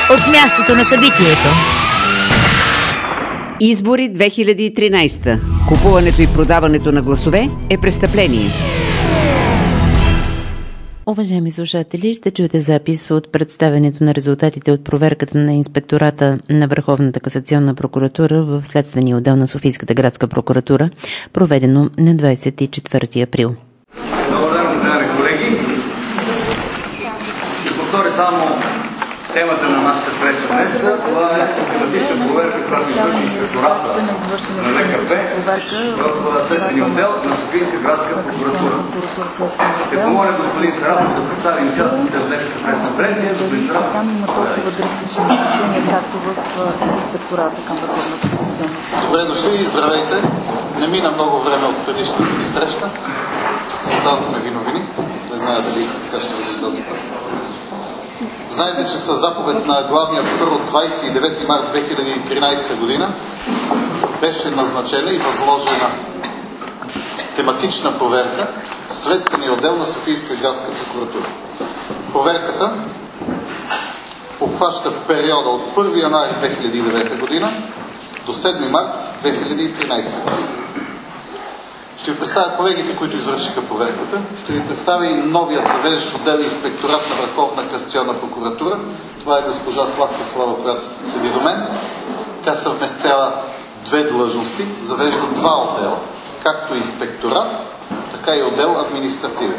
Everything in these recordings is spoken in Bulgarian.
от мястото на събитието. Избори 2013. Купуването и продаването на гласове е престъпление. Уважаеми слушатели, ще чуете запис от представянето на резултатите от проверката на Инспектората на Върховната касационна прокуратура в Следствения отдел на Софийската градска прокуратура, проведено на 24 април. Добър ден, уважаеми колеги. Ще повторя само темата на нашата среща днес. Това е тематична проверка, която извърши Инспектората на ВКП в Следствения отдел на Софийска градска прокуратура. Ще помоля господин Саратов да представим частите от днешната пресконференция. Господин Саратов. Там има толкова драстични отношения, както в Инспектората към Върховната касационна. Добре дошли и здравейте. Не мина много време от предишната ни среща. Създадохме ви новини. Не зная дали така ще бъде този път. Знаете, че със заповед на главния прокурор от 29 март 2013 година беше назначена и възложена тематична проверка в Следствения отдел на Софийска градска прокуратура. Проверката обхваща периода от 1 януари 2009 година до 7 март 2013 година. Ще ви представя колегите, които извършиха проверката. Ще ви представя и новият завеждащ отдел Инспекторат на Върховна касационна прокуратура. Това е госпожа Славка Слава, която седи до мен. Тя съвместява две длъжности, завежда два отдела, както инспекторат, така и отдел административен.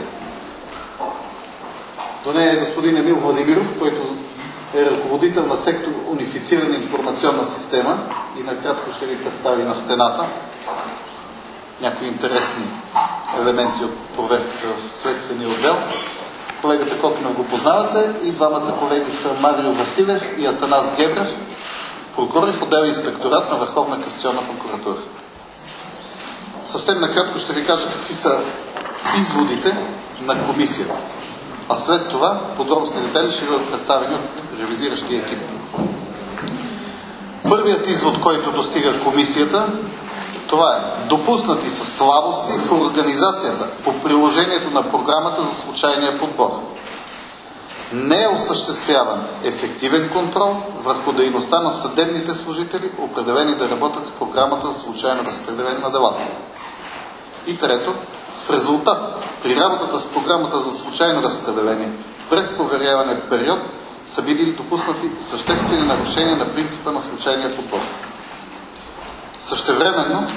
До нея е господин Емил Владимиров, който е ръководител на сектор Унифицирана информационна система и накратко ще ви представи на стената някои интересни елементи от проверката в Следствения отдел. Колегата Кокинов го познавате и двамата колеги са Марио Василев и Атанас Гебрев, прокурори в отдел Инспекторат на Върховна касационна прокуратура. Съвсем накратко ще ви кажа какви са изводите на комисията, а след това подробности детайли ще бъдат представени от ревизиращия екип. Първият извод, който достига комисията, това е: допуснати са слабости в организацията по приложението на програмата за случайния подбор. Не е осъществяван ефективен контрол върху дейността на съдебните служители, определени да работят с програмата за случайно разпределение на делата. И трето, в резултат при работата с програмата за случайно разпределение през проверяване период са били допуснати съществени нарушения на принципа на случайния подбор. Същевременно,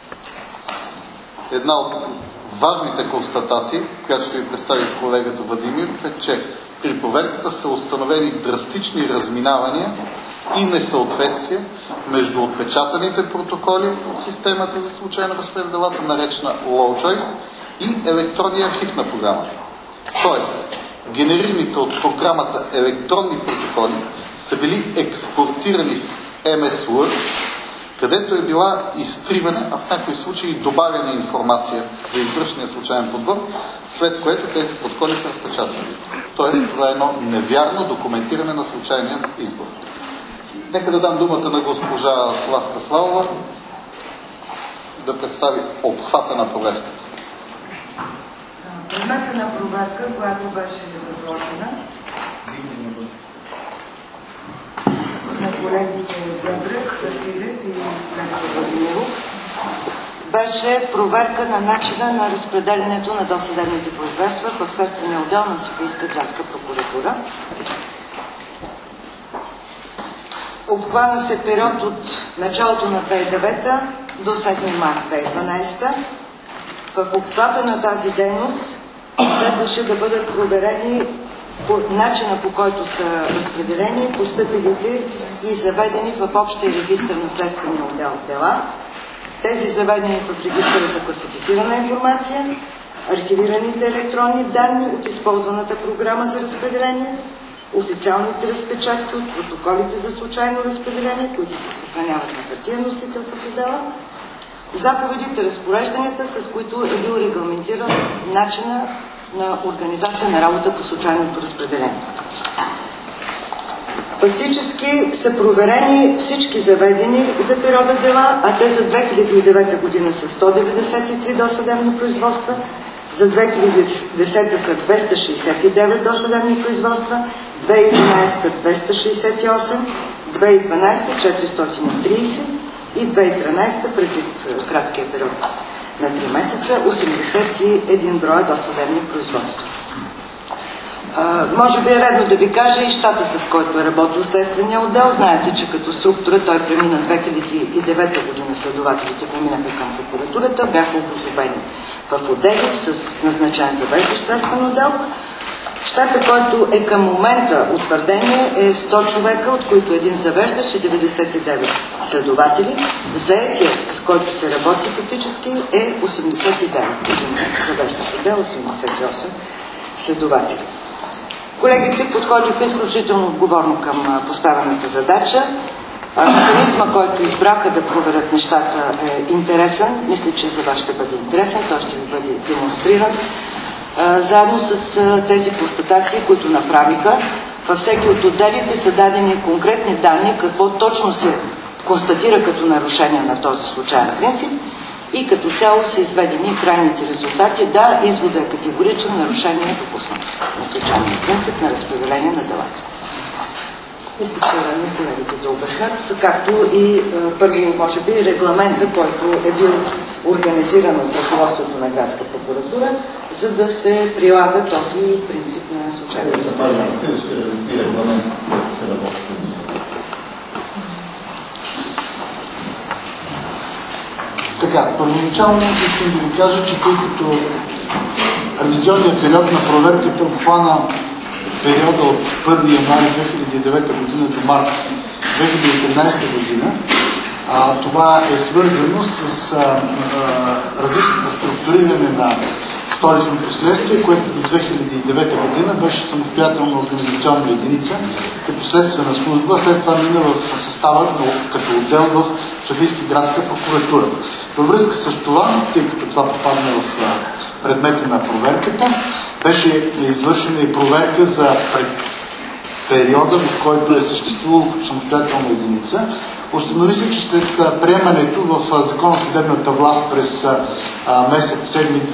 една от важните констатации, която ще ви представи колегата Владимиров, е, че при проверката са установени драстични разминавания и несъответствия между отпечатаните протоколи от системата за случайно разпределение на делата, наречена Low Choice, и електронния архив на програмата. Тоест, генерираните от програмата електронни протоколи са били експортирани в MS Word, където е била изтриване, а в някои случаи добавяне информация за извършения случайен подбор, след което тези протоколи са разпечатвани. Тоест, това е едно невярно документиране на случайния избор. Нека да дам думата на госпожа Славка Славова да представи обхвата на проверката. Предмета на проверка, която беше възложена на колегите Гебрев, Василев и Владимиров, беше проверка на начина на разпределянето на досъдебните производства в Следствения отдел на Софийска градска прокуратура. Обхвана се период от началото на 2009 до 7 март 2012. В обхвата на тази дейност следваше да бъдат проверени по начина, по който са разпределени постъпилите и заведени в общия регистър на Следствения отдел дела, тези заведени в регистъра за класифицирана информация, архивираните електронни данни от използваната програма за разпределение, официалните разпечатки от протоколите за случайно разпределение, които се съхраняват на хартиен носител в отдела, заповедите, разпорежданията, с които е бил регламентиран начина на организация на работа по случайното разпределение. Фактически са проверени всички заведени за периода дела, а те за 2009 година са 193 досъдебни производства, за 2010 са 269 досъдебни производства, 2011 268, 2012 430 и 2013 преди краткия период на 3 месеца 81 броя досъдебни производства. Може би е редно да ви кажа и щата, с който е работил следствения отдел. Знаете, че като структура той премина 2009 година, следователите поминаха към прокуратурата, бяха обособени в отдели с назначен завеждащ следствен отдел. Щата, който е към момента утвърдение, е 100 човека, от които един завеждащ и 99 следователи. Заетия, с който се работи фактически, е 89. Един завеждащ отдел, 88 следователи. Колегите подходиха изключително отговорно към поставената задача. Механизма, който избраха да проверят нещата, е интересен. Мисля, че за вас ще бъде интересен. Той ще ви бъде демонстриран. Заедно с тези констатации, които направиха, във всеки от отделите са дадени конкретни данни, какво точно се констатира като нарушение на този случайен принцип и като цяло са изведени крайните резултати. Да, изводът е категоричен, нарушение е допуснато на случайния принцип на разпределение на делата. Мисля, че е редно колегите да обяснят, както и първо, може би, регламента, който е бил организиран от ръководството на Градска прокуратура, за да се прилага този принцип на случайно разпределение. Така, първоначално искам да ви кажа, че тъй като ревизионният период на проверката обхвана периода от 1 януари 2009 година до март 2013 година, това е свързано с различното структуриране на столичното следствие, което до 2009 година беше самостоятелна организационна единица като следствена служба, след това мина в състава като отдел в Софийска градска прокуратура. Във връзка с това, тъй като това попадна в предмета на проверката, беше извършена и проверка за периода, в който е съществувало като самостоятелна единица. Установи се, че след приемането в Закона за съдебната власт през месец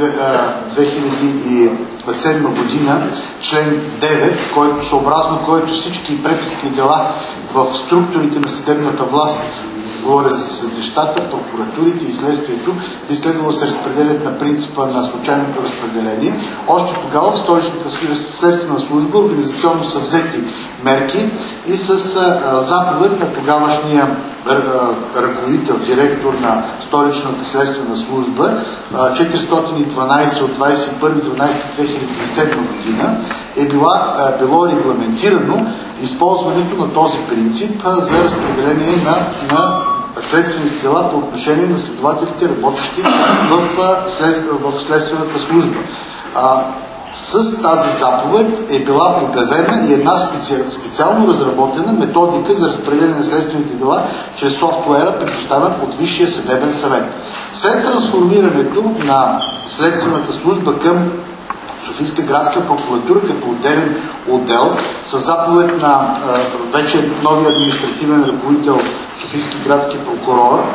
2007 година, член 9, съобразно който всички преписки и дела в структурите на съдебната власт, говоря за съдилищата, прокуратурите и следствието, би следвало да се разпределят на принципа на случайното разпределение. Още тогава в столичната следствена служба организационно са взети мерки и с заповед на тогавашния ръководител, директор на столичната следствена служба 412 от 21.12.2007 година е било регламентирано използването на този принцип за разпределение на следствените дела по отношение на следователите, работещи в следствената служба. С тази заповед е била обявена и една специално разработена методика за разпределение на следствените дела чрез софтуера, предоставен от Висшия съдебен съвет. След трансформирането на следствената служба към Софийска градска прокуратура като отделен отдел, с заповед на вече новия административен ръководител Софийски градски прокурор,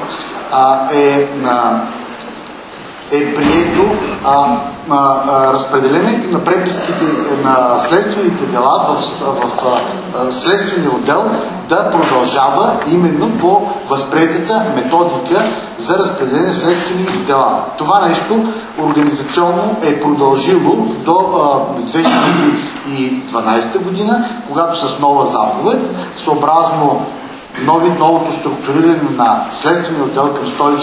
е прието разпределението на преписките на следствените дела в следствения отдел да продължава именно по възприетата методика за разпределение на следствени дела. Това нещо организационно е продължило до 2012 година, когато с нова заповед, съобразно новото структуриране на следствения отдел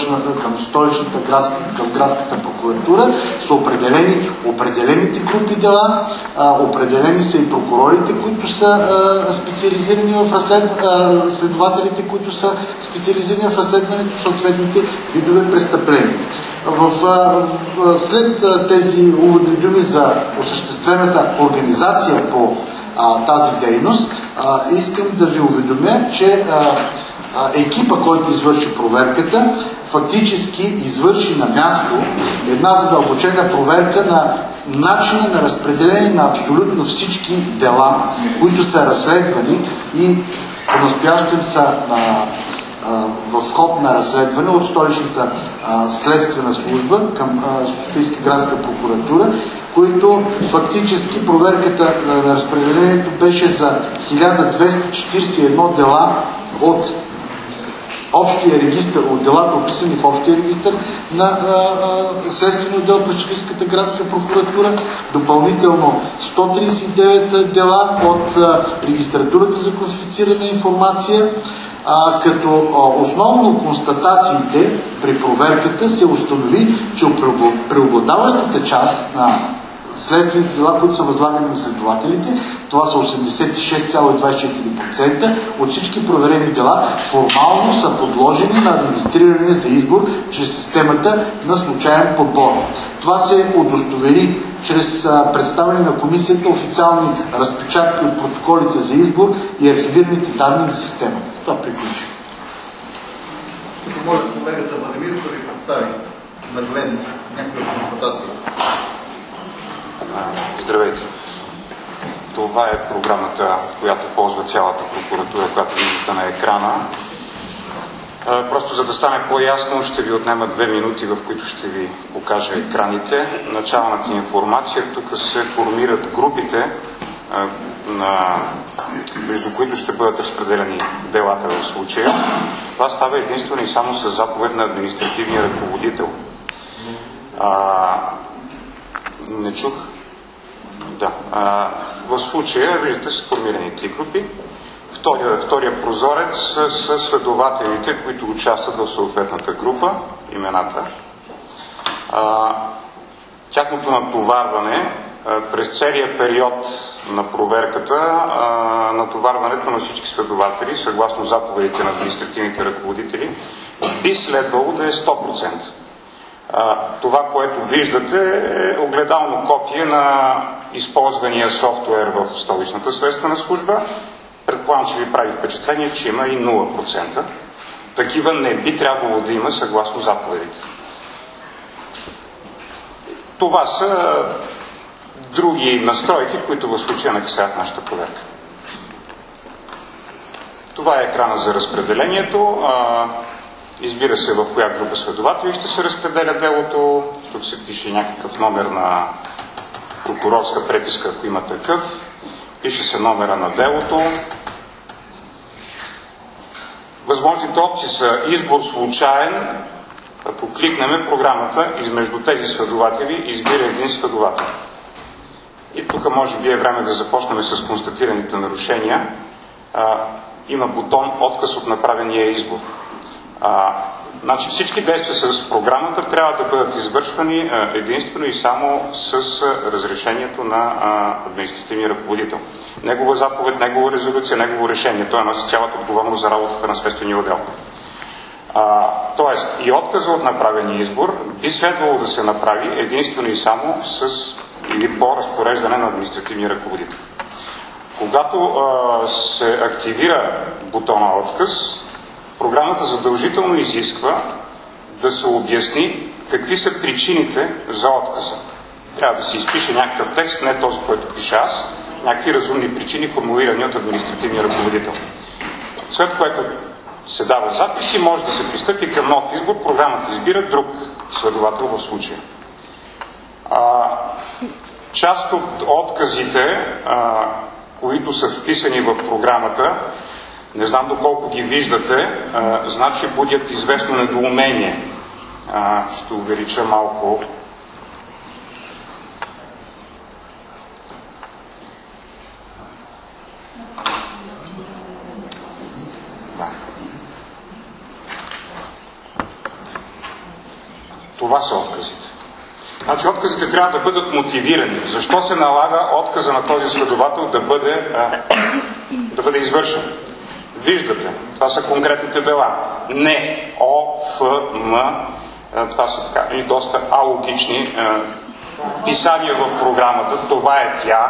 към градската прокуратура са определените групи дела, определени са и прокурорите, които са специализирани в следователите, които са специализирани в разследването в съответните видове престъпления. След тези уводни думи за осъществената организация по тази дейност, искам да ви уведомя, че екипа, който извърши проверката, фактически извърши на място една задълбочена проверка на начина на разпределение на абсолютно всички дела, които са разследвани и по-настоящем са в ход на разследване от столичната следствена служба към Софийска градска прокуратура, които фактически проверката на разпределението беше за 1241 дела от общия регистър, от делата, описани в общия регистър на Следствения отдел при Софийската градска прокуратура, допълнително 139 дела от регистратурата за класифицирана информация, като основно констатациите при проверката се установи, че преобладаващата част на следствените дела, които са възлагани на следователите, това са 86,24% от всички проверени дела, формално са подложени на администриране за избор чрез системата на случайен подбор. Това се удостовери чрез представяне на комисията официални разпечатки от протоколите за избор и архивираните данни на системата. С това приключи. Ще помоля колегата Владимиров да ви представи нагледно някои от констатациите. Здравейте! Това е програмата, която ползва цялата прокуратура, която виждате на екрана. Просто за да стане по-ясно, ще ви отнема 2 минути, в които ще ви покажа екраните. Началната информация. Тук се формират групите, между които ще бъдат разпределени делата в случая. Това става единствено и само с заповед на административния ръководител. Не чух. Да. В случая, виждате, са формирани 3 групи. Втория прозорец са следователите, които участват в съответната група, имената. Тяхното натоварване през целия период на проверката, натоварването на всички следователи, съгласно заповедите на административните ръководители, би следвало да е 100%. Това, което виждате, е огледално копие на използвания софтуер в Столичната следствена служба. Предполагам, че ви прави впечатление, че има и 0%. Такива не би трябвало да има съгласно заповедите. Това са други настройки, които в случая не касаят нашата проверка. Това е екрана за разпределението. Избира се в коя група следователи ще се разпределя делото. Тук се пише някакъв номер на прокурорска преписка, ако има такъв. Пише се номера на делото. Възможните опции са избор случайен. Ако кликнем програмата, измежду тези следователи избира един следовател. И тук може би е време да започнем с констатираните нарушения. Има бутон отказ от направения избор. Значи всички действия с програмата трябва да бъдат извършвани единствено и само с разрешението на административния ръководител. Негова заповед, негова резолюция, негово решение. Той носи цялата отговорност за работата на следствения отдел. Тоест и отказа от направения избор би следвало да се направи единствено и само с или по разпореждане на административния ръководител. Когато се активира бутона отказ, програмата задължително изисква да се обясни какви са причините за отказа. Трябва да се изпише някакъв текст, не този, който пиша аз, някакви разумни причини, формулирани от административния ръководител. След което се дава запис и може да се пристъпи към нов избор. Програмата избира друг следовател в случая. Част от отказите, които са вписани в програмата, не знам доколко ги виждате, значи будят известно недоумение. Ще увелича малко. Да. Това са отказите. Значи отказите трябва да бъдат мотивирани. Защо се налага отказа на този следовател да бъде извършен? Виждате, това са конкретните дела. Не, О, Ф, М, това са така и доста алогични писания в програмата. Това е тя.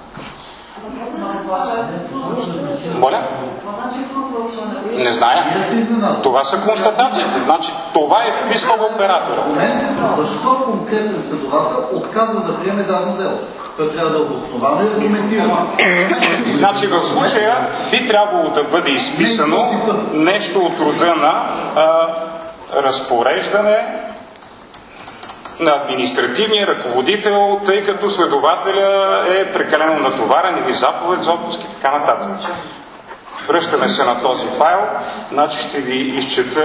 Моля? Не зная. Това са констатациите. Значи, това е вписвал оператора. Защо конкретен следовател отказва да приеме дадено дело? Той трябва да е обосновано и аргументирано. Значи в случая би трябвало да бъде изписано нещо от рода на разпореждане на административния ръководител, тъй като следователя е прекалено натоварен или заповед за отпуск и така нататък. Връщаме се на този файл, значи ще ви изчета,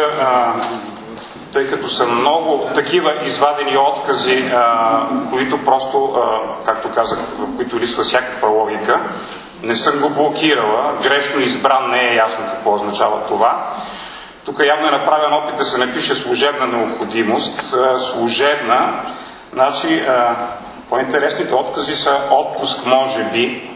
тъй като са много такива извадени откази, които просто, както казах, в които липсва всякаква логика. Не съм го блокирала, грешно избран, не е ясно какво означава това. Тук явно е направен опит да се напише служебна необходимост. Служебна, значи по-интересните откази са отпуск може би,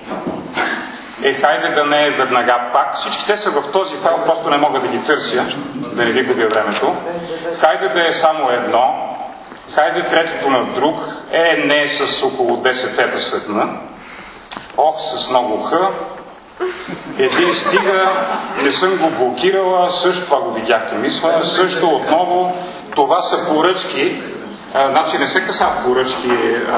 хайде да не е веднага пак. Всички те са в този файл, просто не мога да ги търся, да не ви губя времето. Хайде да е само едно, хайде третото на друг, не с около 10 тета светна, с много х, един стига, не съм го блокирала, също това го видяхте, мисля, също отново, това са поръчки, значи не се касаят поръчки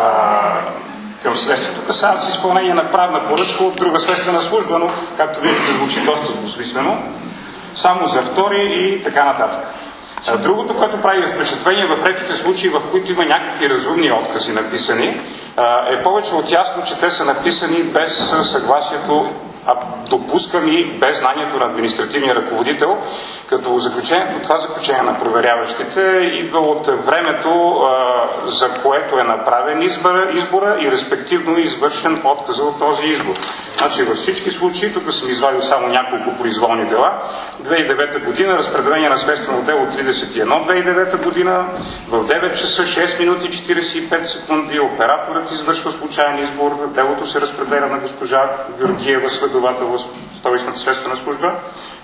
към следствието, касаят с изпълнение на правна поръчка от друга следствена служба, но както виждате звучи доста двусмислено, само за втори и така нататък. Другото, което прави впечатление в редките случаи, в които има някакви разумни откази написани, е повече от ясно, че те са написани без съгласието, допускани без знанието на административния ръководител, като заключението, това заключение на проверяващите идва от времето, за което е направен избора и респективно извършен отказ от този избор. Значи във всички случаи, тук съм извадил само няколко произволни дела. 2009 година, разпределение на следствено дело 31, 2009 година, в 9 часа 6 минути 45 секунди, операторът извършва случайен избор, делото се разпределя на госпожа Георгиева, следовател в Столичната следствена служба.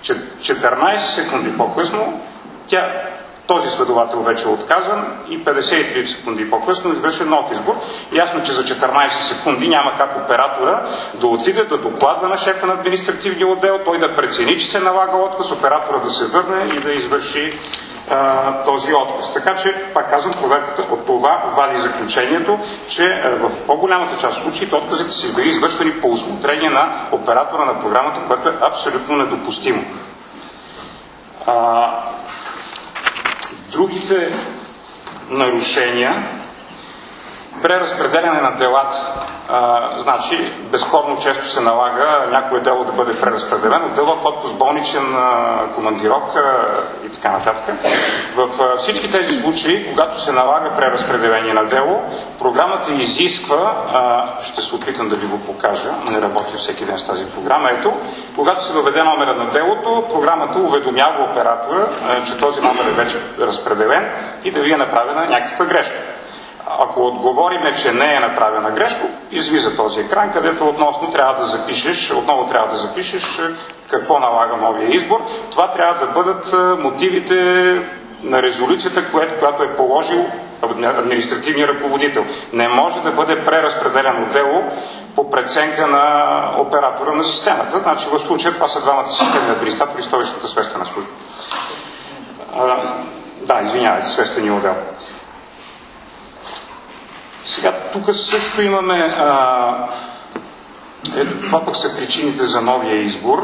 14 секунди по-късно този следовател вече е отказан и 53 секунди по-късно извършен нов избор. Ясно, че за 14 секунди няма как оператора да отиде да докладва на шефа на административния отдел, той да прецени, че се налага отказ, оператора да се върне и да извърши този отказ. Така че, пак казвам, проверката от това вади заключението, че в по-голямата част от случаите отказите са били извършвани по усмотрение на оператора на програмата, което е абсолютно недопустимо. Другите нарушения, преразпределяне на делата. Значи, безспорно често се налага някое дело да бъде преразпределено, дълъг отпуск, болничен, командировка и така нататък. В всички тези случаи, когато се налага преразпределение на дело, програмата изисква, ще се опитам да ви го покажа, не работя всеки ден с тази програма, ето, когато се въведе номера на делото, програмата уведомява оператора, че този номер е вече разпределен и да ви е направена някаква грешка. Ако отговориме, че не е направена грешка, излиза този екран, където отново трябва да запишеш какво налага новия избор. Това трябва да бъдат мотивите на резолюцията, която е положил административния ръководител. Не може да бъде преразпределено дело по преценка на оператора на системата. Значи в случая това са двамата системни администратори, Столичната следствена служба. Следствения отдел. Сега, тук също имаме, ето това пък са причините за новия избор.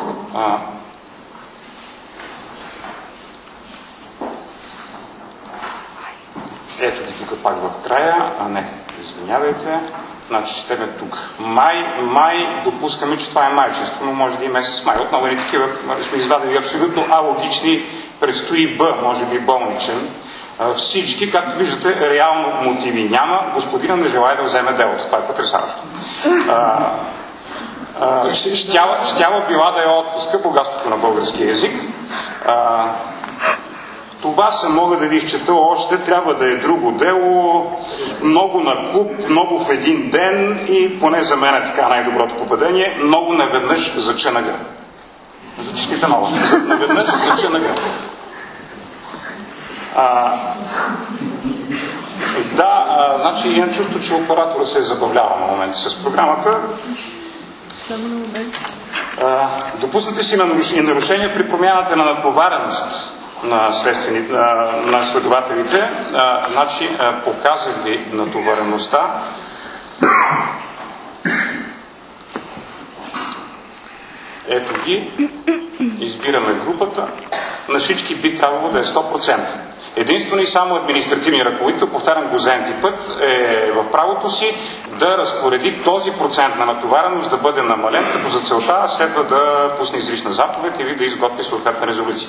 Ето ги тук пак в края, извинявайте, значи четеме тук. Май, допускаме, че това е майчество, но може да и месец май. Отново ни такива сме извадили абсолютно алогични, предстои може би болничен. Всички, както виждате, реално мотиви няма. Господина не желая да вземе делото. Това е потресаващо. Щяла била да е отпуска, богатството на българския език. Това се мога да ви изчета още. Трябва да е друго дело, много на куп, много в един ден и поне за мен е така най-доброто попадение, много наведнъж за ЧНГ. Зачестита нова. Наведнъж за ЧНГ. Значи имам чувство, че оператора се е забавлява на момента с програмата. Допуснати си нарушения при промяната на натовареност на следователите. Значи показах ви натовареността. Ето ги. Избираме групата. На всички би трябвало да е 100%. Единствено и само административният ръководител, повтарям го за n-ти път, е в правото си да разпореди този процент на натовареност да бъде намален, като за целта следва да пусне изрична заповед или да изготви съответна резолюция.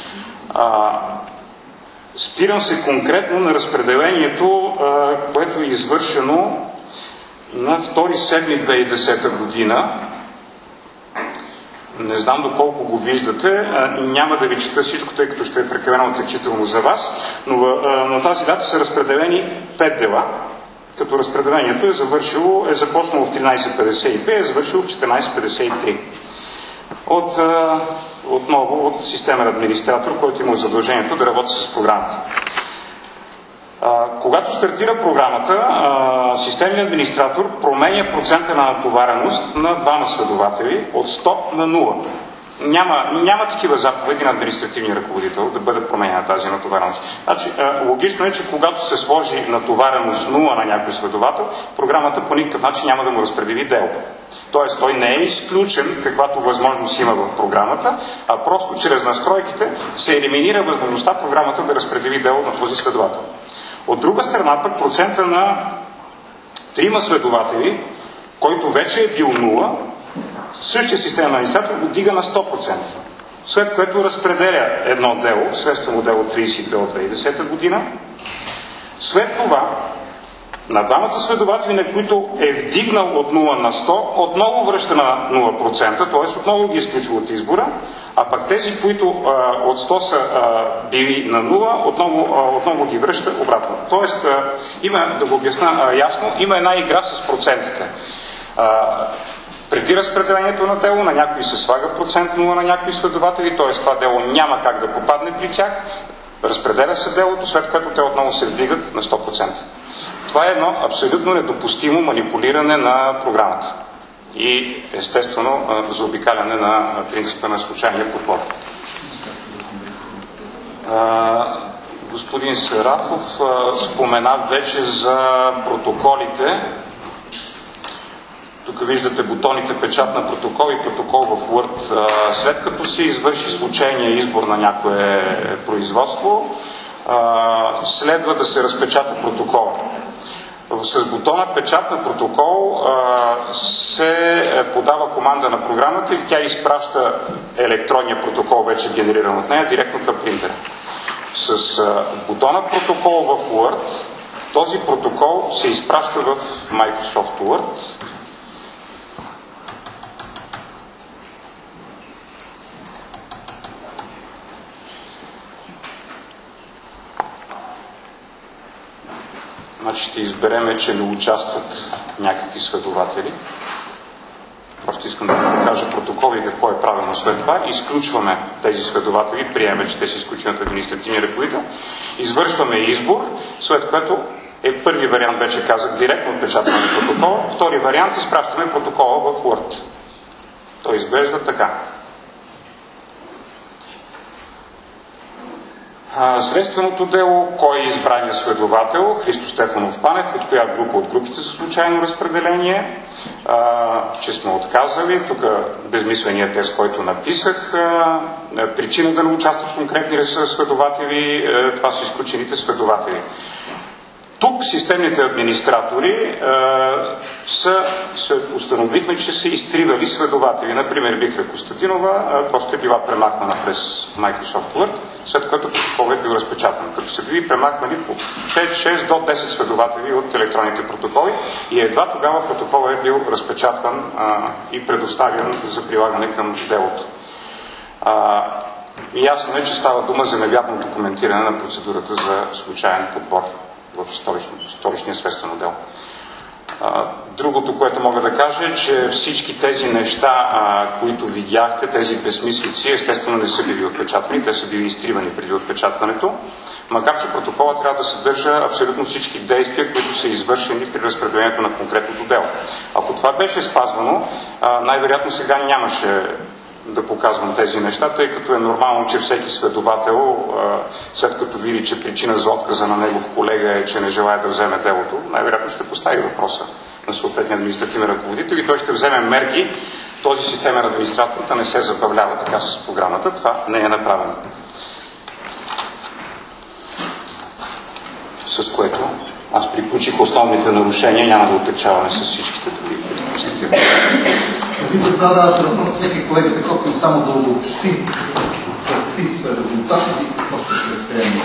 Спирам се конкретно на разпределението, което е извършено на 2.7.2010 година. Не знам доколко го виждате, няма да ви чета всичко, тъй като ще е прекалено отличително за вас, но на тази дата са разпределени 5 дела, като разпределението е започнало в 13.52 и е завършило в 14.53. Отново от системен администратор, който има задължението да работи с програмата. Когато стартира програмата, системният администратор променя процента на натовареност на двама следователи от 100 на 0. Няма такива заповеди на административния ръководител да бъде променена тази натовареност. Значи, логично е, че когато се сложи натовареност 0 на някой следовател, програмата по никакъв начин няма да му разпредели дело. Тоест, той не е изключен, каквато възможност има в програмата, а просто чрез настройките се елиминира възможността програмата да разпредели дело на този следовател. От друга страна, пък процента на 3 следователи, който вече е бил 0, същия системен администратор го дига на 100%, след което разпределя едно дело, следствено дело 32 от 2010 година. След това, на двамата следователи, на които е вдигнал от 0 на 100, отново връща на 0%, т.е. отново ги изключва от избора, а пък тези, които от 100 са били на 0, отново ги връща обратно. Тоест, да го обясна ясно, има една игра с процентите. Преди разпределението на дело, на някои се слага процент 0 на някои следователи, т.е. това дело няма как да попадне при тях, разпределя се делото, след което те отново се вдигат на 100%. Това е едно абсолютно недопустимо манипулиране на програмата и естествено заобикаляне на принципа на случайния подбор. Господин Сарафов спомена вече за протоколите. Тук виждате бутоните печат на протокол и протокол в Word. След като се извърши случайния избор на някое производство, следва да се разпечата протокола. С бутона печат на протокол се подава команда на програмата и тя изпраща електронния протокол, вече генериран от нея, директно към принтера. С бутона протокол в Word този протокол се изпраща в Microsoft Word. Значи ще избереме, че не участват някакви следователи. Просто искам да ви покажа протокол и какво е правилно след това. Изключваме тези следователи, приемаме, че те са изключени от административния ръководител. Извършваме избор, след което първи вариант, вече казах, директно отпечатване на протокола. Втори вариант, изпращаме протокола в Word. Той изглежда така. Следственото дело, кой е избрания следовател? Христо Стефанов Панев, от коя група? От групите за случайно разпределение. Че сме отказали. Тук безмисленият тест, който написах. Причина да не участват конкретни следователи, това са изключените следователи. Тук системните администратори установихме, че са изтривали следователи. Например, Бихра Костадинова просто е била премахнана през Microsoft Word, след което протокол е бил разпечатан. Като са били премахвани по 5, 6 до 10 следователи от електронните протоколи и едва тогава протоколът е бил разпечатан и предоставен за прилагане към делото. Ясно е, че става дума за невярно документиране на процедурата за случайен подбор в столичния следствено дело. Другото, което мога да кажа е, че всички тези неща, които видяхте, тези безсмислици, естествено не са били отпечатани, те са били изтривани преди отпечатването, макар че протокола трябва да съдържа абсолютно всички действия, които са извършени при разпределението на конкретното дело. Ако това беше спазвано, най-вероятно сега нямаше да показвам тези неща, тъй като е нормално, че всеки следовател, след като види, че причина за отказа на негов колега е, че не желая да вземе делото, най-вероятно ще постави въпроса на съответния административен ръководител и той ще вземе мерки този системен администратор да не се забавлява така с програмата. Това не е направено. с което аз приключих основните нарушения, няма да отекчаваме с всичките други. Преди да задавате въпрос всеки колегата Копил, само да обобщи какви са резултатите и какво ще се предприеме.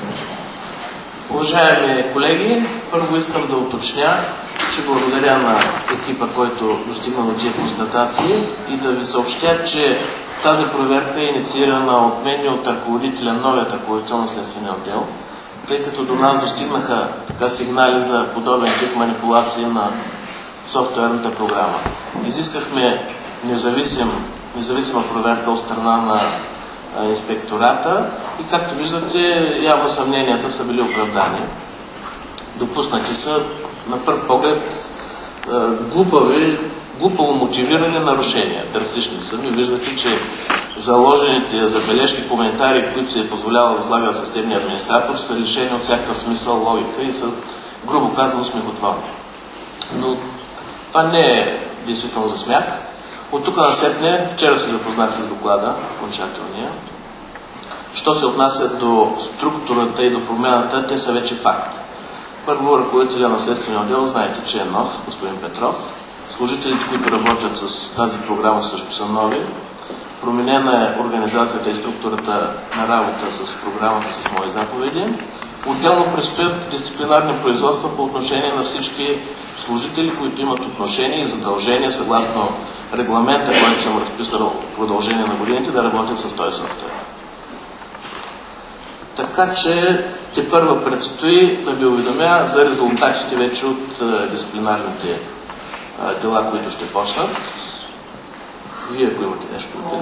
Уважаеми колеги, първо искам да уточня, че благодаря на екипа, който достигна до тия констатации, и да ви съобщя, че тази проверка е инициирана от мен и от ръководителя, новият ръководител на следствения отдел, тъй като до нас достигнаха така сигнали за подобен тип манипулации на софтуерната програма. Изискахме независима проверка от страна на инспектората и, както виждате, явно съмненията са били оправдани. Допуснати са на пръв поглед глупаво мотивирани нарушения. Драстични са. Виждате, че заложените забележки, коментари, които се е позволявал да слага системния администратор, са лишени от всякакъв смисъл, логика и са, грубо казано, смехотворни. Но това не е действително за смях. От тук насетне, вчера се запознах с доклада, окончателния. Що се отнася до структурата и до промяната, те са вече факт. Първо, ръководителя на следствения отдел, знаете, че е нов, господин Петров. Служителите, които работят с тази програма, също са нови. Променена е организацията и структурата на работа с програмата с мои заповеди. Отделно предстоят дисциплинарни производства по отношение на всички служители, които имат отношение и задължения съгласно регламента, който съм разписал в продължение на годините, да работят с този софтуер. Така че тепърва предстои да ви уведомя за резултатите вече от дисциплинарните дела, които ще почнат. Вие, ако имате нещо да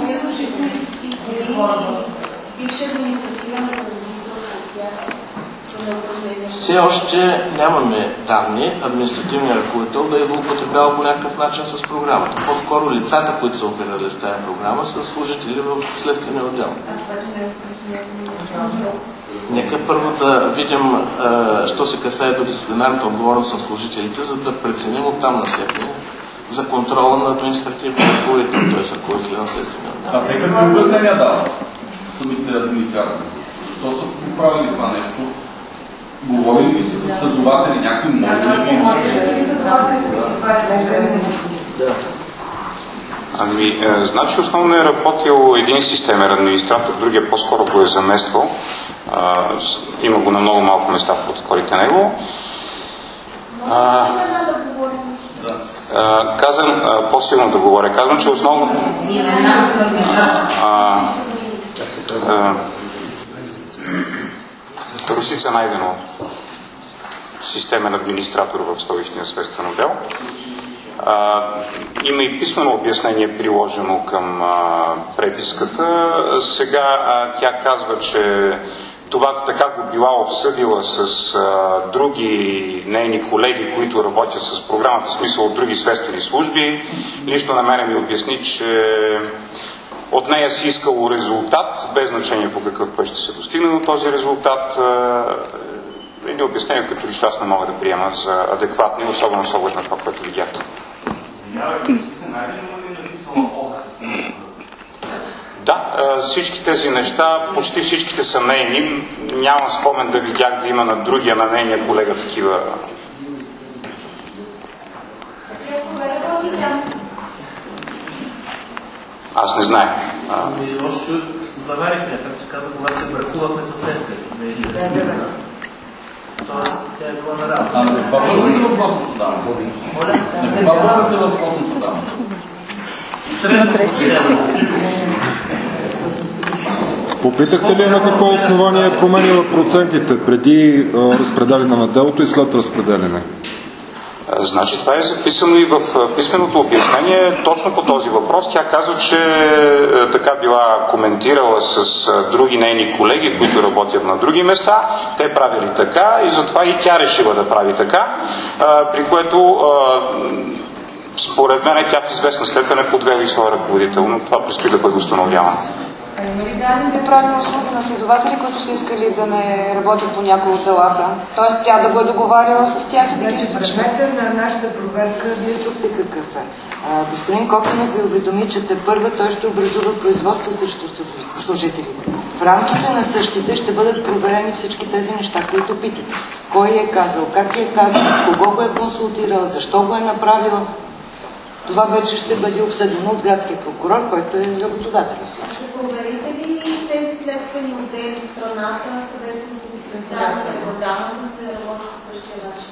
все още нямаме данни административния ръководител да е злоупотребял по някакъв начин с програмата. По-скоро лицата, които са оперирали с тази програма, са служители в следствения отдел. Нека първо да видим, що се касае до дисциплинарната отговорност на служителите, за да преценим оттам насетне за контрола на административния ръководител, т.е. ръководители на следствения отдел. Нека да обяснения дава самите администратори. Защо са поправили това нещо? Говорили ли са с следователи, някакви може да значи основно е работил един системен администратор, другия по-скоро го е замествал. Има го на много малко места в протоколите него. Казвам, по-силно да говоря. Казвам, че основно... Русица Найденова, системен администратор в Столичния следствен отдел. Има и писмено обяснение приложено към преписката. Сега тя казва, че това така го била обсъдила с други нейни колеги, които работят с програмата, в смисъл от други следствени служби. Лично на мене ми обясни, че от нея си искало резултат, без значение по какъв път ще се достигне до този резултат. Едни обяснения, които лично аз не мога да приема за адекватни, особено с оглед на това, което видяхте. Да, всички тези неща, почти всичките са нейни. Нямам спомен да видях да има на другия, на нейния колега такива. Аз не знае. Още заварихме, както се казва, когато се бракувахме със следствието. Тоест, тя е била на работа. Не попадна се въпросното там. Не попадна се въпросното там. Попитахте ли на какво основание е променила процентите преди разпределяне на делото и след разпределяне? Значи това е записано и в писменото обяснение точно по този въпрос. Тя казва, че така била коментирала с други нейни колеги, които работят на други места. Те правили така и затова и тя решила да прави така, при което според мен тя в известна степен е подвела и своя ръководител, но това предстои да бъде установявано. Нали дали да прави услуги на следователи, които са искали да не работят по някои от делата? Тоест тя да го е договаряла с тях и да ги изключи? Предметът на нашата проверка, вие чухте какъв е. Господин Кокинов ви уведоми, че тепърва той ще образува производство срещу служителите. В рамките на същите ще бъдат проверени всички тези неща, които питате. Кой е казал, как е казал, с кого го е консултирал, защо го е направил. Това вече ще бъде обсъдено от градския прокурор, който е работодател. Ще проверите ли тези следствени отдели в страната, където специалната програма да се работи по същия начин?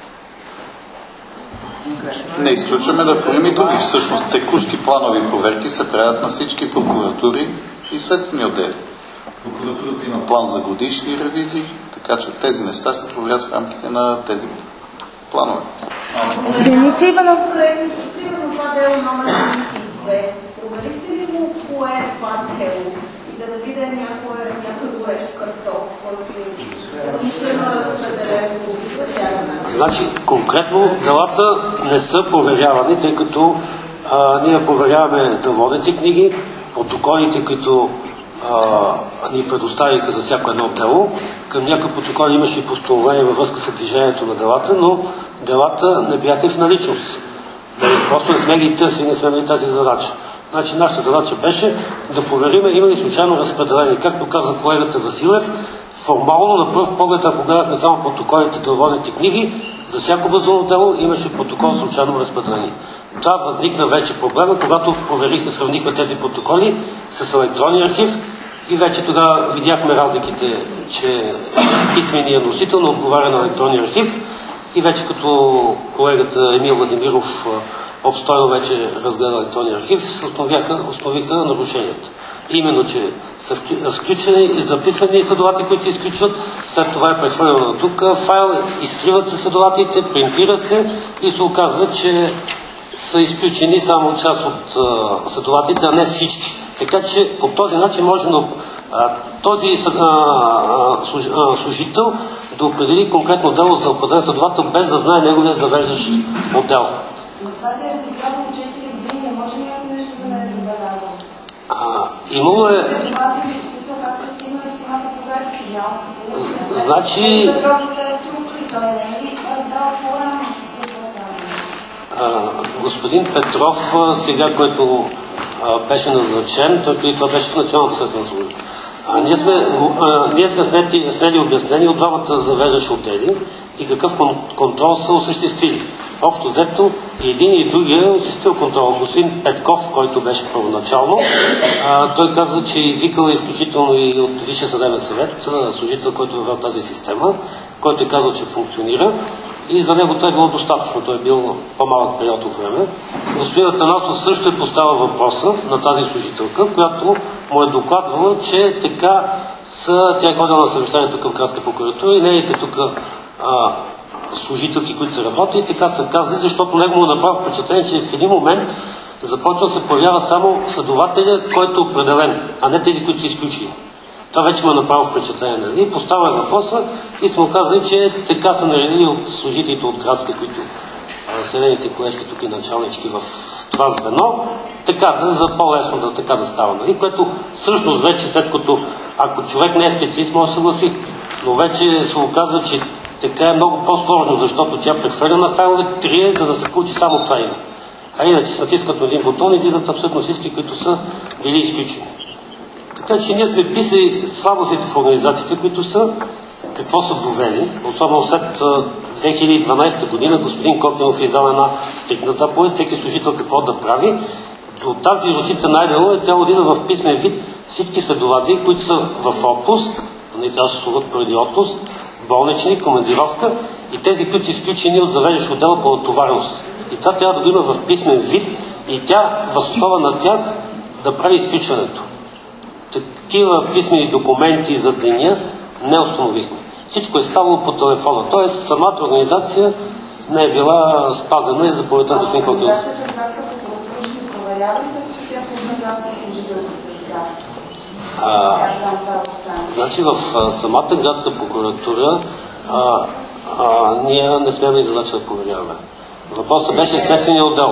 Не изключваме да правим и други. Всъщност текущи планови проверки се правят на всички прокуратури и следствени отдели. Прокуратурата има план за годишни ревизии, така че тези неща се проверят в рамките на тези планове. Деница Иванов, примерно това дело номер 32. Проверихте ли го кое е това дело? И да видя някой горещ картоф, който ще има разпределен по. Значи, конкретно делата не са проверявани, тъй като ние проверяваме деловодните книги, протоколите, които ни предоставиха за всяко едно дело. Към някои протоколи имаше и постановление във връзка с движението на делата, но делата не бяха в наличност. Просто не сме ги търсили, не сме имали тази задача. Значи нашата задача беше да проверим има ли случайно разпределение. Както каза колегата Василев, формално на пръв поглед, ако гледахме само протоколите, деловодните книги, за всяко образувано дело имаше протокол случайно разпределение. Това възникна вече проблема, когато проверихме, сравнихме тези протоколи с електронния архив и вече тогава видяхме разликите, че писменият носител не отговаря на електронния архив и вече като колегата Емил Владимиров обстойно вече разгледа електронния архив, се установиха нарушенията. Именно, че са включени и записани следователи, които се изключват, след това е прехвърлено на тук файл, изтриват се следователите, принтира се и се оказва, че са изключени само част от следователите, а не всички. Така че по този начин можем да този служител да определи конкретно дело за определен следовател, без да знае неговия завеждащ отдел. Но това се е разиграло от 4 години, не може ли нещо да не е забелязано? Имало е... Значи... Господин Петров, сега, който беше назначен, той преди това беше в Националната следствена служба. Ние сме снели обяснение от двамата завеждащи отдели и какъв контрол са осъществили. Общо взето и един и другия осъществил контрол. Господин Петков, който беше първоначално, той казва, че е извикал и включително и от Висшия съдебен съвет, служител, който е въвел тази система, който е казал, че функционира. И за него това е било достатъчно. Той е бил по-малък период от време. Господин Атанасов също е поставил въпроса на тази служителка, която му е докладвала, че така тя е ходила на съвещание тук в Градска прокуратура и нейните тук служителки, които са работили, така са казали, защото него му направи впечатление, че в един момент започва да се появява само следователя, който е определен, а не тези, които са изключили. Това вече му е направило впечатление. Нали? Поставя въпроса и сме казали, че така са наредили от служителите от Градска, които селените колежки тук и началнички в това звено, така за по-лесно да става. Нали? Което всъщност вече, след като ако човек не е специалист, може да съгласи. Но вече се оказва, че така е много по-сложно, защото тя прехвърля на файлове трие, за да се получи само това име. А иначе се натискат на един бутон и видят абсолютно всички, които са били изключени. Така че ние сме писали слабостите в организациите, които са, какво са довели. Особено след 2012 година господин Кокинов издал една стриктна заповед, всеки служител какво да прави. До тази русица най-дело тя отида в писмен вид всички следователи, които са в отпуск, не трябва да се служат преди отпуск, болнични, командировка и тези, които са изключени от завеждащ отдела по натовареност. И това трябва да го има в писмен вид и тя въз основа на тях да прави изключването. Такива писмени документи за деня не установихме. Всичко е ставало по телефона. Тоест самата организация не е била спазена и заповедта на господин Кокинов. Значи в самата градска прокуратура ние не сме имали задача да проверяваме. Въпросът беше естествения отдел.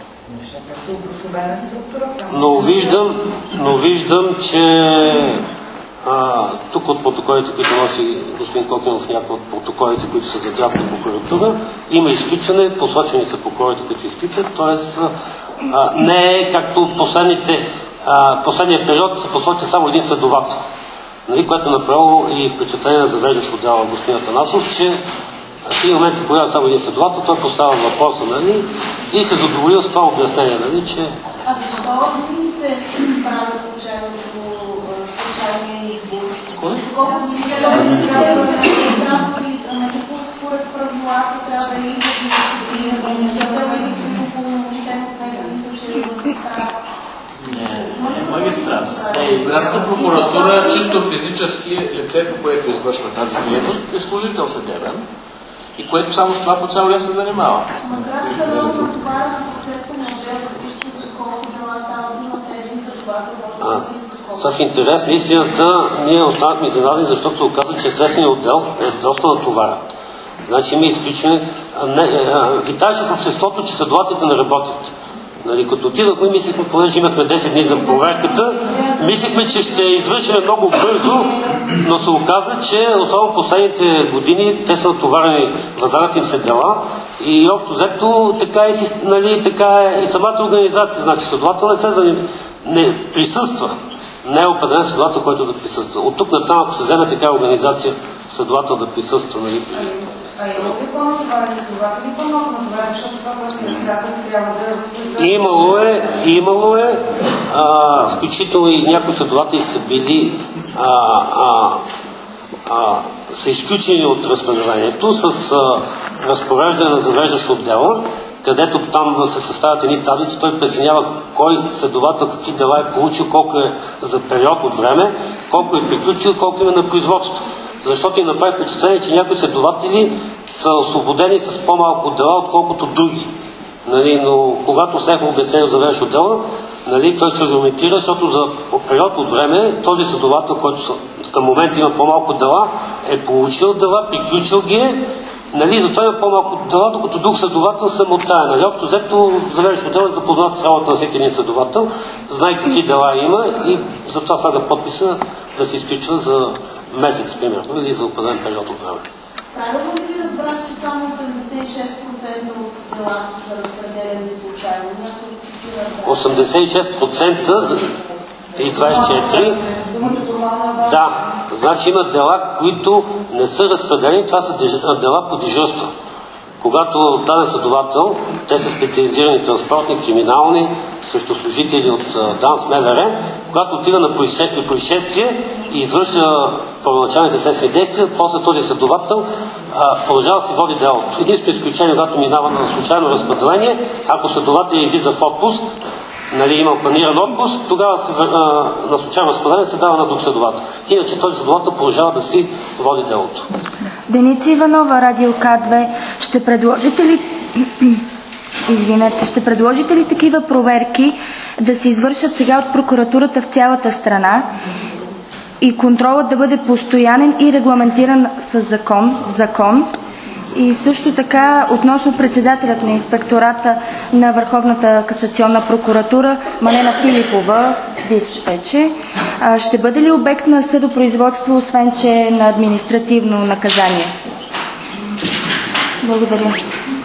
Но виждам, че тук от протоколите, които носи господин Кокинов, някои от протоколите, които са за градска прокуратура, има изключване, посочени са прокурорите, които се изключват, т.е. не е както последния период се посочва само един следовател. нали, което направо и впечатление на завеждащ отдела господин Атанасов, че в един момент се появява само един следовател, той поставя въпроса, нали, и се задоволил с това обяснение, нали, че... А защо другите правят случайния избор? Кой? Колкото си трябва според правилата, трябва и магистрат. Градска прокуратура чисто физически лицето, което извършва тази дейност, е служител съдебен и което само с това по цял ден се занимава. В интерес на истината ние останахме изненадани, защото се оказа, че следственият отдел е доста натоварен. Значи има изключване. Виташе в обществото, че следователите не работят. Нали, като отидахме, мислихме, понеже имахме 10 дни за проверката, мислихме, че ще извършим много бързо, но се оказа, че особено последните години те са натоварени, възлагат им се дела и общо взето така е и самата организация. Значи следовател не присъства. Не е определен следовател, който да присъства. От тук натам, ако се вземе така организация, следовател да присъства, нали, при... Имало е, включително и някои следователи са били са изключени от разпределението с разпореждане на завеждащ отдела, където там се съставят едни таблици, той преценява кой следовател какви дела е получил, колко е за период от време, колко е приключил, колко има на производство. Защото им направи впечатление, че някои следователи са освободени с по-малко дела, отколкото други. Нали, но когато снехме обяснение за завеждащ отдела, нали, той се аргументира, защото за период от време този следовател, който към момента има по-малко дела, е получил дела, приключил ги е, нали, затова има по-малко дела, докато друг следовател се мотае. Нали, общо взето завеждащ отдел е запознат с работа на всеки един следовател, знае какви дела има и затова слага подписа да се изключва за месец, примерно, или за определен период от време. Правилно ли ви разбрах, че само 86% от делата са разпределени случайно? 86% и 24%. Да, значи има дела, които не са разпределени, това са дела по дежурства. Когато даден следовател, те са специализирани транспортни, криминални, също служители от ДАНС, МВР, когато отива на происшествие и извършва първоначалните следствени действия, после този следовател продължава да си води делото. Единствено изключение, когато минава на случайно разпределение, ако следовател излиза в отпуск, нали, има планиран отпуск, тогава на случайно разпределение се дава на друг следовател. Иначе този следовател продължава да си води делото. Деница Иванова, Радио К2, ще предложите ли такива проверки да се извършат сега от прокуратурата в цялата страна и контролът да бъде постоянен и регламентиран с закон? И също така, относно председателят на инспектората на Върховната касационна прокуратура, Малена Филипова, бивш вече, ще бъде ли обект на съдопроизводство, освен че е на административно наказание? Благодаря.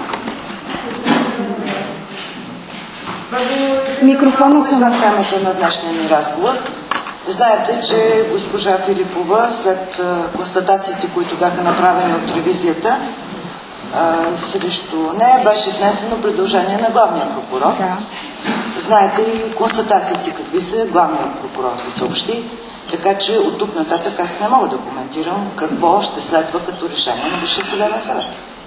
Микрофона съм. Извън темата на днешния ни разговор. Знаете, че госпожа Филипова, след констатациите, които бяха направени от ревизията, срещу нея беше внесено предложение на главния прокурор. Да. Знаете и констатациите какви са, главният прокурор ги съобщи, така че от тук нататък аз не мога да коментирам какво ще следва като решение на Висшия съдебен съвет.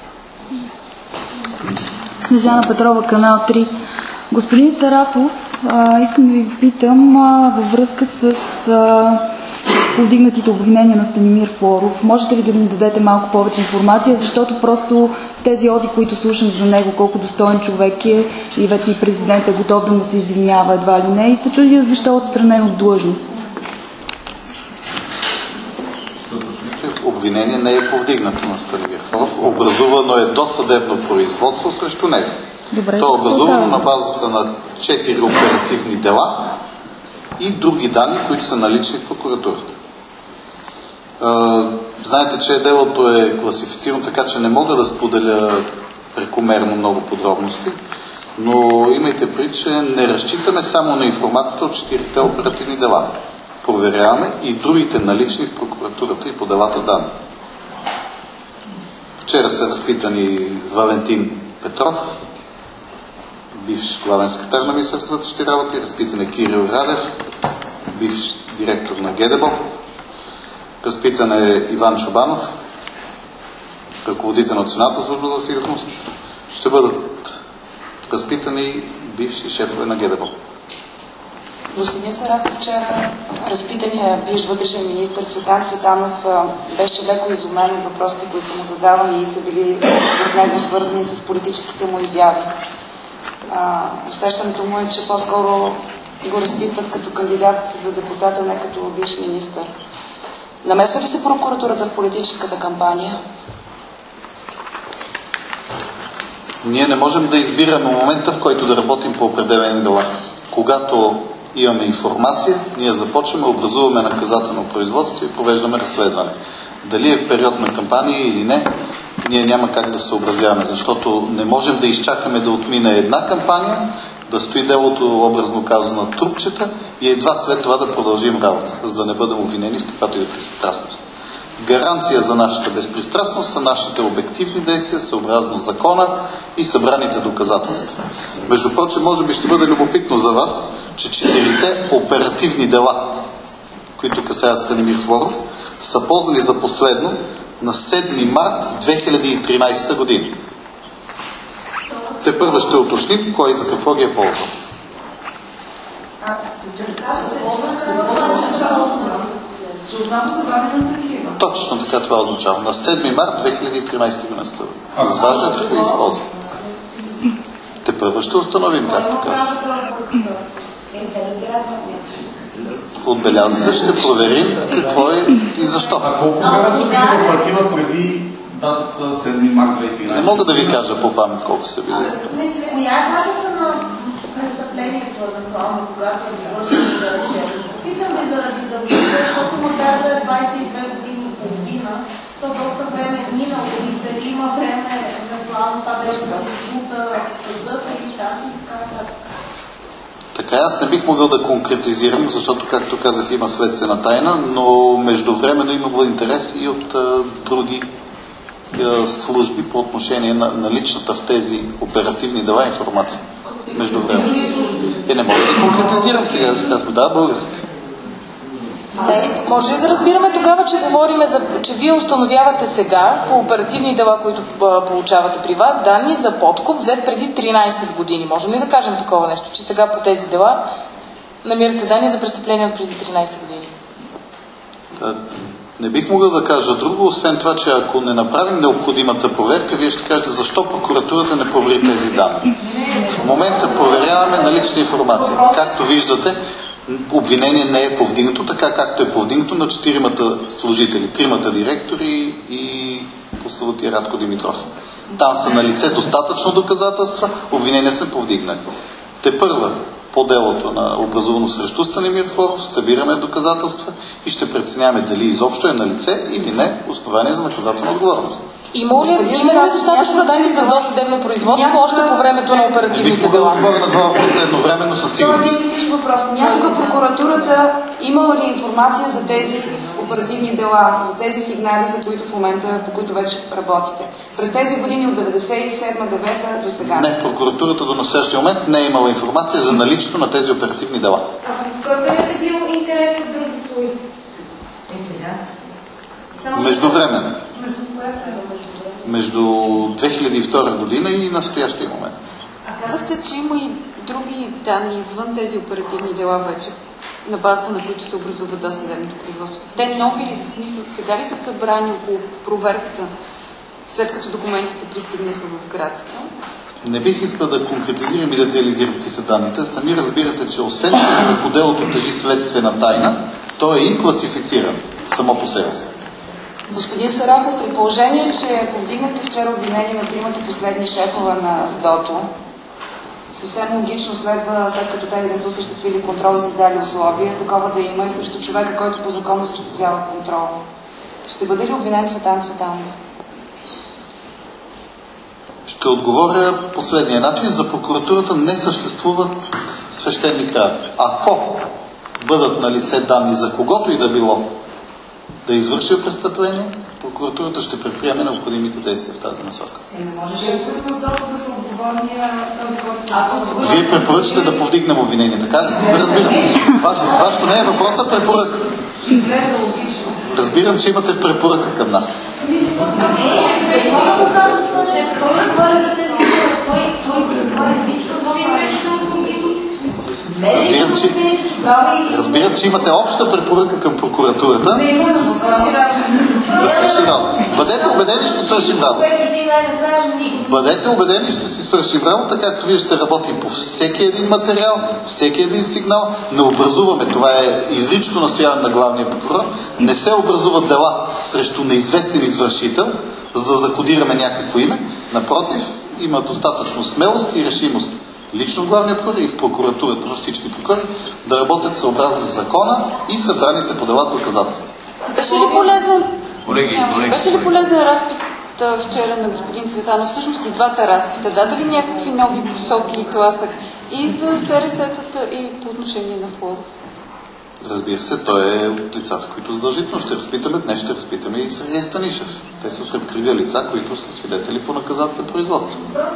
Снежана Петрова, канал 3. Господин Сарафов, искам да ви питам във връзка с повдигнатите обвинения на Станимир Флоров. Можете ли да ни дадете малко повече информация, защото просто в тези оди, които слушам за него, колко достоен човек е и вече и президент е готов да му се извинява едва ли не и се чудя защо е отстранен от длъжност. Обвинение не е повдигнато на Станимир Флоров. Образувано е досъдебно производство срещу него. Добре, то е образувано на базата на 4 оперативни дела и други данни, които са налични в прокуратурата. Знаете, че делото е класифицирано, така че не мога да споделя прекомерно много подробности, но имайте предвид, че не разчитаме само на информацията от 4-те оперативни дела. проверяваме и другите налични в прокуратурата и по делата данни. Вчера са разпитани Валентин Петров, бивш главен секретар на Министерството на вътрешните работи, разпитан е Кирил Радев, бивш директор на ГДБО, разпитан е Иван Чобанов, ръководител на Националната служба за сигурност. Ще бъдат разпитани бивши шефове на ГДБО. Господин Сарафов, вчера разпитания бивш вътрешен министър Цветан Цветанов беше леко изумен от въпросите, които са му задавани и са били според него свързани с политическите му изяви. Усещането му е, че по-скоро го разпитват като кандидат за депутата, не като бивш министър. Намесва ли се прокуратурата в политическата кампания? Ние не можем да избираме момента, в който да работим по определени дела. Когато имаме информация, ние започваме, образуваме наказателно производство и провеждаме разследване. Дали е период на кампания или не, ние няма как да съобразяваме, защото не можем да изчакаме да отмине една кампания, да стои делото, образно казано, на трупчета и едва след това да продължим работа, за да не бъдем обвинени в каквато и да безпристрастност. Гаранция за нашата безпристрастност са нашите обективни действия, съобразно закона и събраните доказателства. Между прочим, може би ще бъде любопитно за вас, че 4-те оперативни дела, които касаят Станимир Флоров, са ползвани за последно на 7 март 2013 година. Те първо ще уточним кой за какво ги е ползвал. Точно така това означава. На 7 март 2013 година са изваждат и го използват. Те първо ще установим, както казвам. Отбелязва се, ще проверим какво е и защо. А колко време са били в архива преди датата 7 март 2013? Не мога да ви кажа по памет колко са били. Коя е датата на престъплението, евентуално, когато е довършено, да речем? Питаме заради давността, защото макар да е 22 години и половина, то доста време е минало и дали има време, евентуално това беше да се избута съдът или щати и така нататък. Така, аз не бих могъл да конкретизирам, защото, както казах, има следствена тайна, но междувременно има интерес и от други служби по отношение на личната в тези оперативни дела информация. Междувременно. Не мога да конкретизирам сега, да се казвам, да, български. Може ли да разбираме тогава, че говорим че вие установявате сега по оперативни дела, които получавате при вас, данни за подкуп взет преди 13 години? Можем ли да кажем такова нещо, че сега по тези дела намирате данни за престъпления от преди 13 години? Не бих могъл да кажа друго, освен това, че ако не направим необходимата проверка, вие ще кажете защо прокуратурата не провери тези данни. В момента проверяваме налична информация. Както виждате, обвинение не е повдигнато, така както е повдигнато на 4 служители, 3 директори и прословутия Радко Димитров. Там са на лице достатъчно доказателства, обвинения са повдигнали. Тепърва по делото на образувано срещу Станимир Флоров събираме доказателства и ще преценяваме дали изобщо е на лице или не основание за наказателна отговорност. Има ли достатъчно данни за досъдебно производство още по времето на оперативните дела? Бих могъл да отговоря на това въпрос едновременно със сигурност. Някога прокуратурата имала ли информация за тези оперативни дела, за тези сигнали, за които в момента, по които вече работите? През тези години от 97-9 до сега? Не, прокуратурата до настоящия момент не е имала информация за налично на тези оперативни дела. А в кой период е бил интерес от други служби? Междувременно. Между 2002 година и настоящия момент. А казахте, че има и други данни извън тези оперативни дела вече, на базата на които се образува досъдебното производство. Те нови ли за смисъл? Сега ли са събрани около проверката, след като документите пристигнаха в Градска? Не бих искал да конкретизирам и да детализирам какви са данните. Сами разбирате, че освен че върху делото тежи следствена тайна, то е и класифициран само по себе си. Господин Сарафов, при положение, че повдигнате вчера обвинение на 3 последни шефове на СДОТО, съвсем логично следва, след като те не са осъществили контрол и създали условия, такова да има и срещу човека, който по закон осъществява контрол. Ще бъде ли обвинен Цветан Цветанов? Ще отговоря последния начин. За прокуратурата не съществуват свещени крави. Ако бъдат на лице данни за когото и да било да извърши престъпление, прокуратурата ще предприеме необходимите действия в тази насока. Вие препоръчате да повдигнем обвинение, така ли? Да разбирам. Вашето не е въпроса, препоръка. Разбирам, че имате препоръка към нас. Разбирам, че имате обща препоръка към прокуратурата да свърши работа. Бъдете убедени, ще свършим работа. Бъдете убедени, ще си свършим работа, както вие ще работим по всеки един материал, всеки един сигнал. Не образуваме, това е изрично настояване на главния прокурор, не се образуват дела срещу неизвестен извършител, за да закодираме някакво име. Напротив, има достатъчно смелост и решимост лично в главния прокурор и в прокуратурата, във всички прокурори, да работят съобразно с закона и събраните по делата доказателства. Беше ли полезен разпит вчера на господин Цветанов? Всъщност и двата разпита. Даде ли някакви нови посоки и тласък и за СРС-тата и по отношение на Флоров? Разбира се, той е от лицата, които задължително ще разпитаме. Днес ще разпитаме и Сергей Станишев. Те са сред кръга лица, които са свидетели по наказателно производство.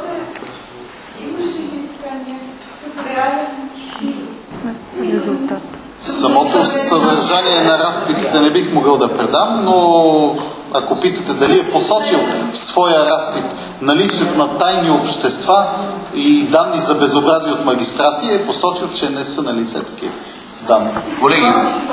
Самото съдържание на разпитите не бих могъл да предам, но ако питате дали е посочил в своя разпит наличието на тайни общества и данни за безобразие от магистрати, е посочил, че не са налице такива данни. Колеги,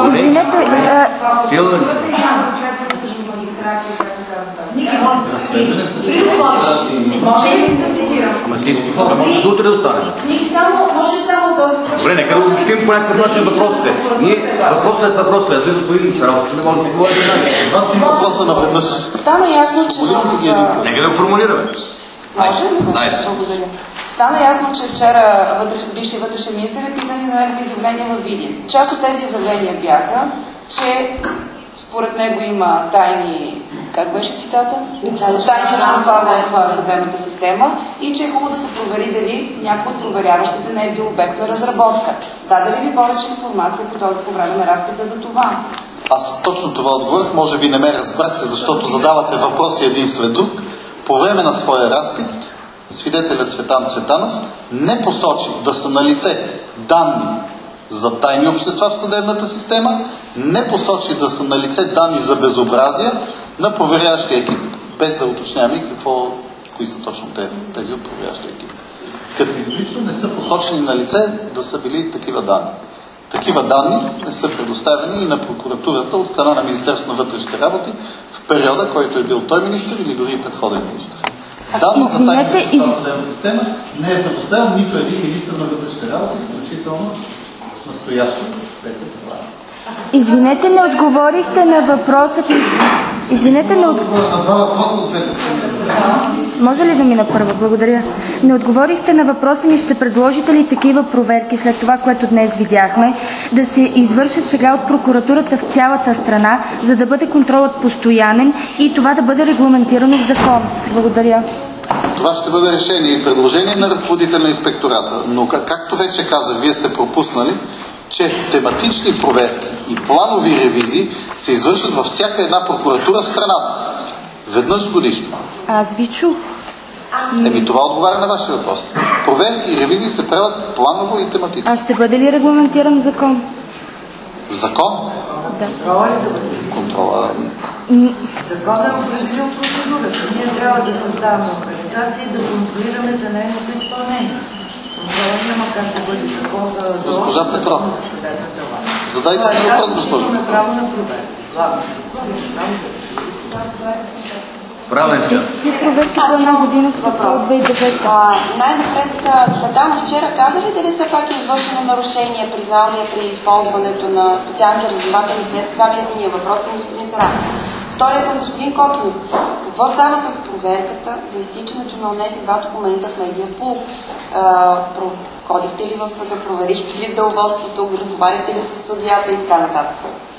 Може ли да цитирам? Може утре да останем. Може само този въпрос. Добре, нека да обобщим по някакъв начин въпросите. Ние въпрос след господин Саров, не може да говорим за въпроса наведнъж. Стана ясно, че нека да го формулираме. Може ли? Благодаря. Стана ясно, че вчера бившия вътрешен министър е питан за негови изявления във Видин. Част от тези изявления бяха, че според него има тайни, как беше цитата? Тайни общества в съдебната система и че е хубаво да се провери дали някой от проверяващите не е бил обект на разработка. Даде ли ви повече информация по време на разпита за това? Аз точно това отговорих. Може би не ме разбрахте, защото задавате въпроси един след друг. По време на своя разпит свидетелят Цветан Цветанов не посочи да са налице данни за тайни общества в съдебната система, не посочи да са налице данни за безобразия на проверяващия екип. Без да уточняваме кои са точно тези от проверяващия екип. Категорично не са посочени на лице да са били такива данни. Такива данни не са предоставени и на прокуратурата от страна на Министерството на вътрешните работи в периода, който е бил той министър или дори предходен министър. Данни за тайни общества в съдебната система не е предоставен нито един министър на вътрешните работи, включително настоящо. Извинете, не отговорихте на въпроса. Извинете, на два въпроса от двете страни. Може ли да мина първа? Благодаря. Не отговорихте на въпроса ми, ще предложите ли такива проверки след това, което днес видяхме, да се извършат сега от прокуратурата в цялата страна, за да бъде контролът постоянен и това да бъде регламентирано в закон? Благодаря. Това ще бъде решение и предложение на ръководител на инспектората. Но както вече казах, вие сте пропуснали, че тематични проверки и планови ревизии се извършват във всяка една прокуратура в страната. Веднъж годишно. Аз ви чух. Това отговаря на вашия въпрос. Проверки и ревизии се правят планово и тематично. А ще бъде ли регламентиран в закон? В закон? Да. Контрола. Законът е определил процедурата. Ние трябва да създаваме организация и да контролираме за нейното изпълнение. Това няма как да бъде закон за госпожа Петрова. Задайте си въпрос, госпожо Петрова. Право на проверка. Правен се. Аз имам въпрос. Най-напред, Цветанов вчера каза ли дали все пак е извършено нарушение, признал ли е при използването на специалните разузнавателни средства? Това ми е единия въпрос към господин Сараков. Втория към господин Кокинов. Какво става с проверката за изтичането на онези два документа в Медиапул? Ходихте ли в съда, проверихте ли деловодството, разговаряте ли с съдията и така нататък?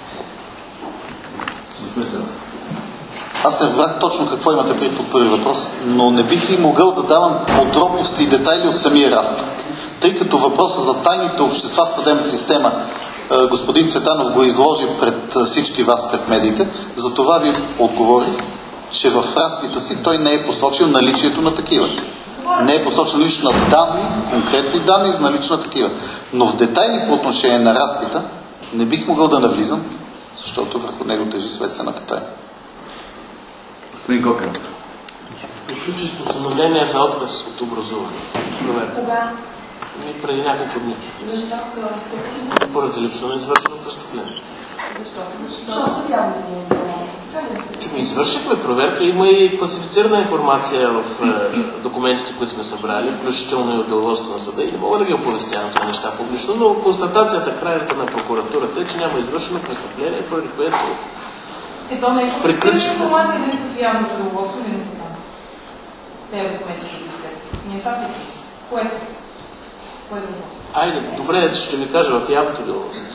Аз не разбрах точно какво имате преди под първи въпрос, но не бих ли могъл да давам подробности и детайли от самия разпит. Тъй като въпроса за тайните общества в съдебната система Господин Цветанов го изложи пред всички вас, пред медиите. Затова ви отговорих, че в разпита си той не е посочил наличието на такива. Не е посочил налично на данни, конкретни данни за налично на такива. Но в детайли по отношение на разпита не бих могъл да навлизам, защото върху него тежи светената тайна. Господин Кокер. Приключи с постановление за отказ от образуване. Проверка. Кога? Преди няколко дни. Защо? Поради липса на извършено престъпление. Защо съдяването му? Извършихме проверка. Има и класифицирана информация в документите, които сме събрали, включително и от деловодството на съда, и не мога да ги оповестявам тези неща публично, но констатацията крайната на прокуратурата е, че няма извършено престъпление, поради което Ето не е класифицирана информация дали са в явното деловодство или не са там. Те документи ще изследват. Не е това питам. Кое са? Кое е деловодство? Айде, добре, ще ви кажа в явното деловодство.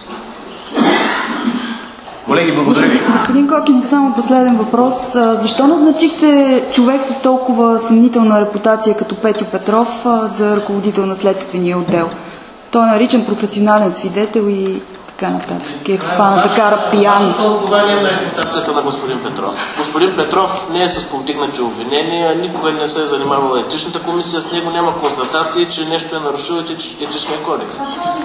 Колеги, благодаря ви. Господин Кокинов, само последен въпрос. Защо назначихте човек с толкова съмнителна репутация като Петю Петров за ръководител на следствения отдел? Той е наричан професионален свидетел и така нататък. Е хваната кара пиян. Тълкование на репутацията на господин Петров. Господин Петров не е с повдигнати обвинения, никога не се е занимавала етичната комисия, с него няма констатации, че нещо е нарушил етичния кодекс.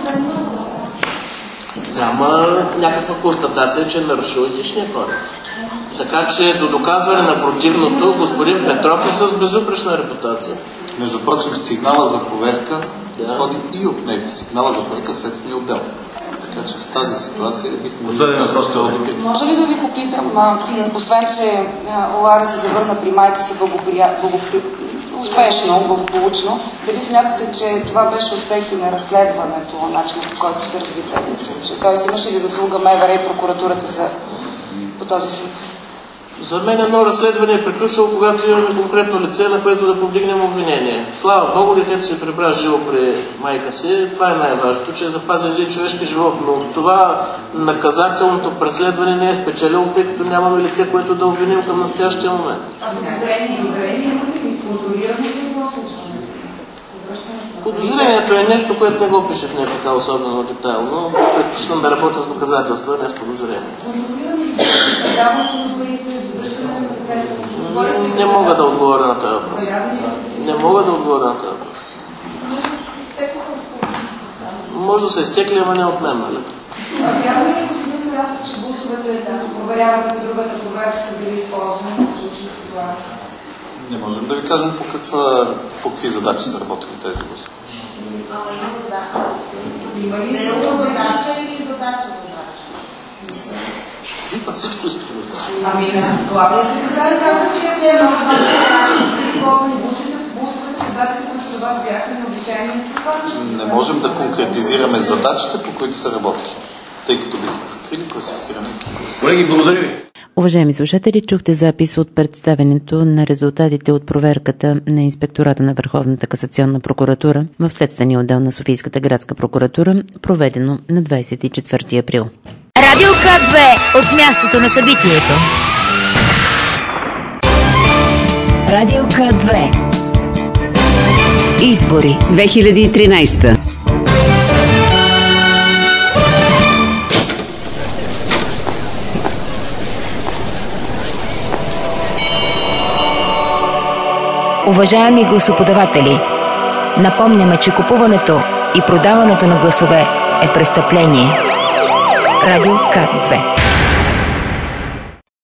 Няма някаква констатация, че е нарушил етичния кодекс. Така че до доказване на противното, господин Петров е с безупречна репутация. Между прочим, сигнала за проверка изходи и от него. Сигнала за проверка следствения отдел. Така че в тази ситуация бих могъл да кажа още отдел. Може ли да ви попитам, освен че Лара се завърна при майка си успешно, благополучно, дали смятате, че това беше успех и на разследването, начинът по който се разви целият случай? Тоест имаше ли заслуга МВР и прокуратурата по този случай? За мен едно разследване е приключило, когато имаме конкретно лице, на което да повдигнем обвинение. Слава Богу, детето се прибра живо при майка си. Това е най-важното, че е запазен един човешки живот. Но това наказателното преследване не е спечелило, тъй като нямаме лице, което да обвиним към настоящия момент. Подозрение имате ли? Контролираме ли го случване? Подозрението е нещо, което не го пише в някаква особено детайлно. Предпочитам да работя с доказателства, не с подозрение. Не мога да отговоря на този въпрос. Не мога да отговоря на този въпрос. Може да се изтекли, ама не от мен, нали? Вярно ли, господин Саратов, че бусовете, проверявате за другата проверка, са били използвани в случай с Лара? Не можем да ви кажем по какви задачи са работили тези бусове. Има ли задача или задача? Вие път всичко искате да знаете. Ами, главният секретар каза, че е много важно начин да използвани бусовете, когато за вас бяха необичайни инструктори. Не можем да конкретизираме задачите, по които са работили, тъй като бихме разкрили класифицирани информации. Колеги, благодаря ви. Уважаеми слушатели, чухте запис от представенето на резултатите от проверката на Инспектората на Върховната касационна прокуратура в Следствения отдел на Софийската градска прокуратура, проведено на 24 април. Радио К2 от мястото на събитието. Радио К2. Избори 2013. Уважаеми гласоподаватели, напомняме, че купуването и продаването на гласове е престъпление. Радио К2.